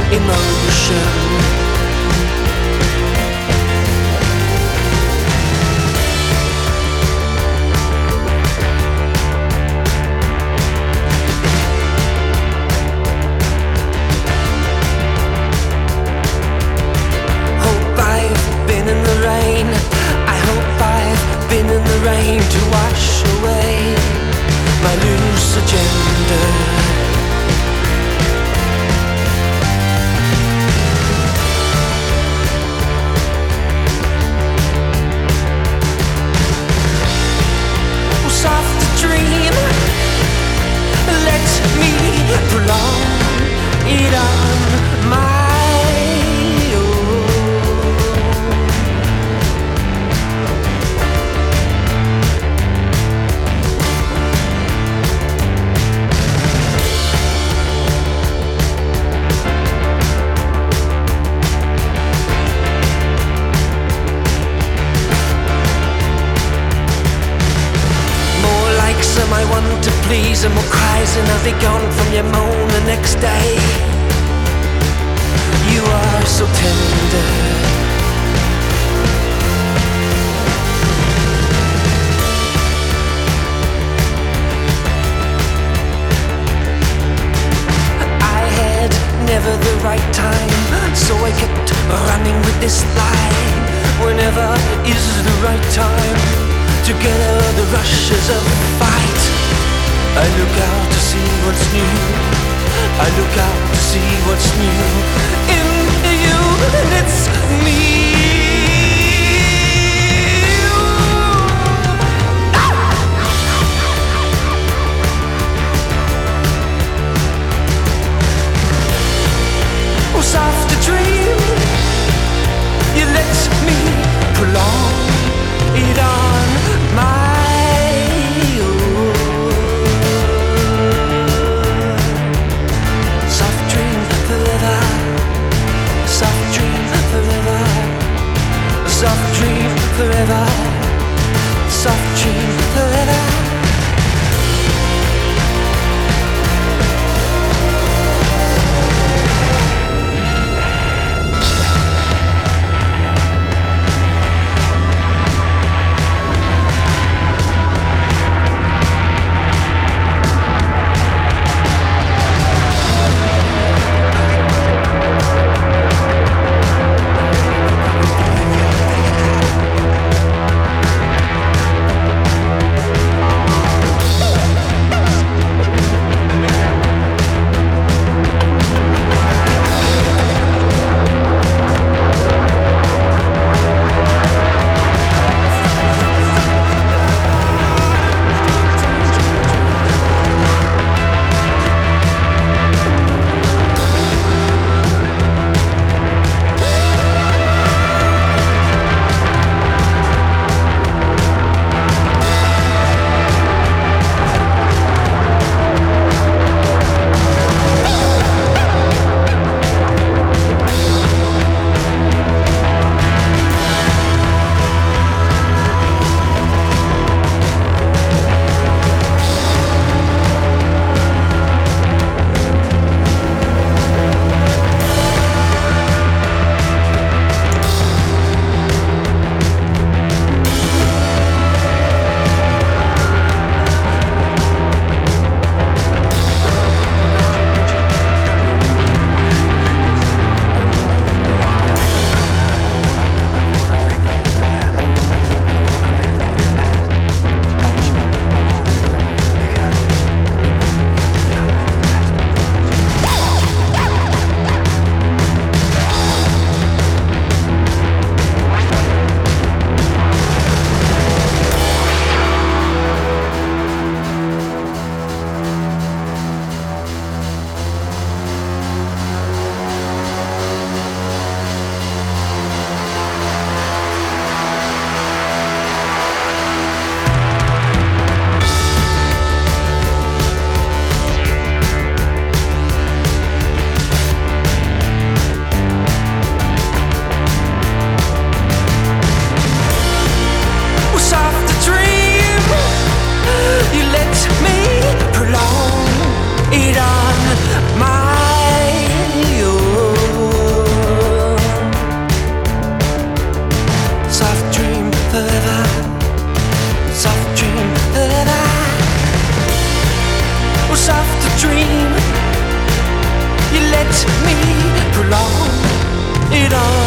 emotion. Hope I've been in the rain. I hope I've been in the rain to wash away my loose agenda. Prolong it on my own. More likes am I want to please, and more cries, and I'll be gone from your moan the next day. You are so tender. I had never the right time, so I kept running with this lie. Whenever is the right time, together the rushes of fight. I look out to see what's new. I look out to see what's new in you, and it's me. Oh, soft a dream, you let me prolong it on my soft dream forever, soft dream forever. it on my own. let me prolong it on.